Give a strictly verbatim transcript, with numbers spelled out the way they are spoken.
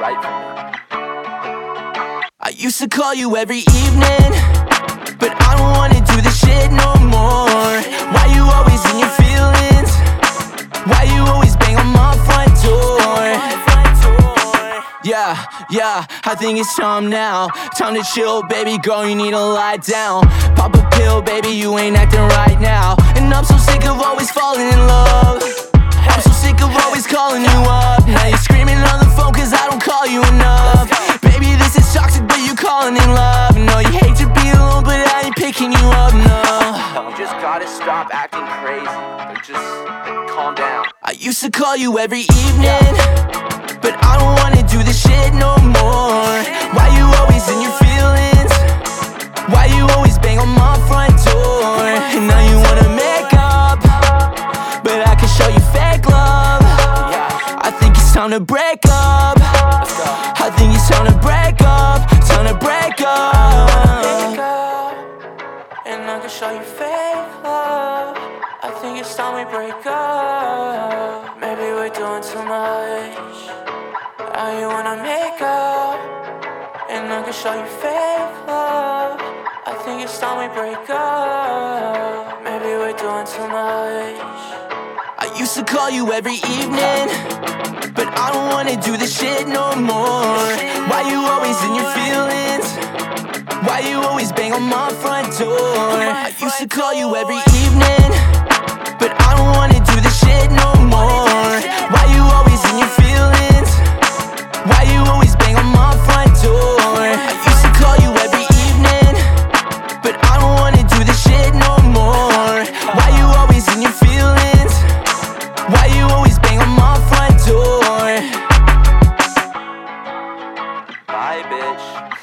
fight for me. I used to call you every evening, but I don't wanna do this shit no more. Why you always in your feelings? Why you always bang on my front door? Yeah, yeah, I think it's time now. Time to chill, baby girl, you need to lie down. Pop a pill, baby, you ain't acting right now. And I'm so sick of always falling in love. I'm so sick of always calling you up. Now you're screaming on the phone cause I don't call you enough. Baby, this is toxic, but you calling in love. No, you hate to be alone, but I ain't picking you up, no. You just gotta stop acting crazy. Like, just calm down. I used to call you every evening, but I don't wanna do this shit no more. Why you always in your feelings? Why you always bang on my front door? And now you wanna make up, but I can show you fake love. I think it's time to break up. I think it's time to break up. Time to break up. And I can show you fake love. I think it's time we break up. Maybe we're doing too much. Now you wanna make up, and I can show you fake love. I think it's time we break up. Maybe we're doing too much. I used to call you every evening, but I don't wanna do this shit no more. Why you always in your feelings? Why you always bang on my front door? I used to call you every evening, but I don't wanna do this shit no more. Why you always in your feelings? Why you always bang on my front door? I used to call you every evening, but I don't wanna do this shit no more. Why you always in your feelings? Why you always bang on my front door? Bye, bitch.